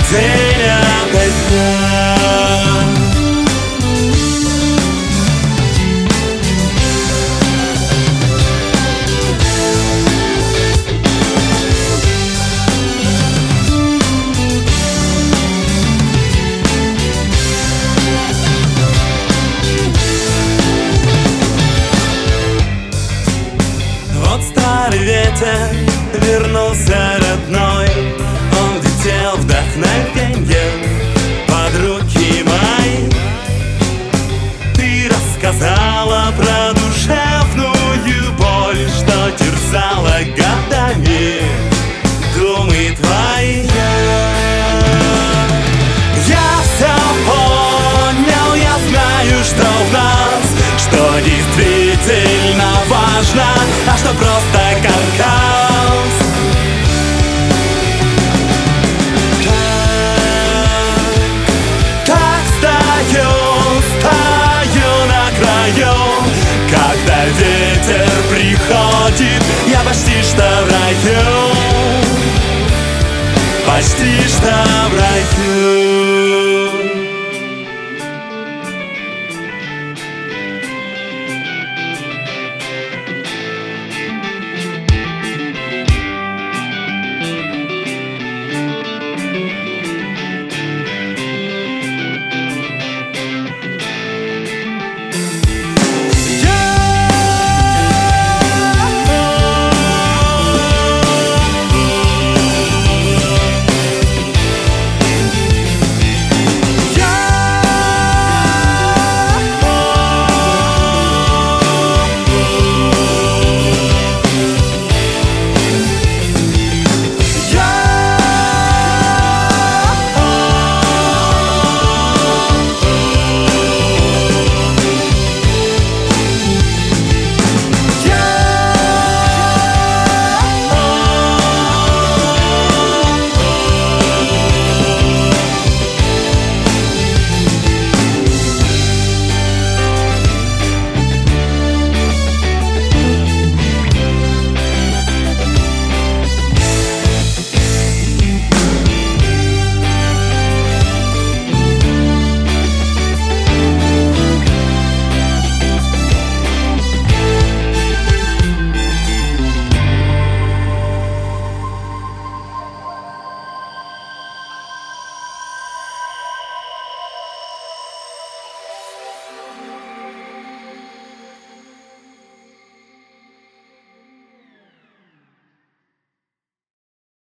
день ото дня. Вот старый ветер вернулся родной, он летел вдохновеньем под руки мои. Ты рассказала про душевную боль, что терзала годами думы твои. Я все понял, я знаю, что в нас, что действительно важно, а что просто каркас. Так стою на краю, когда ветер приходит, я почти что в раю, почти что в раю.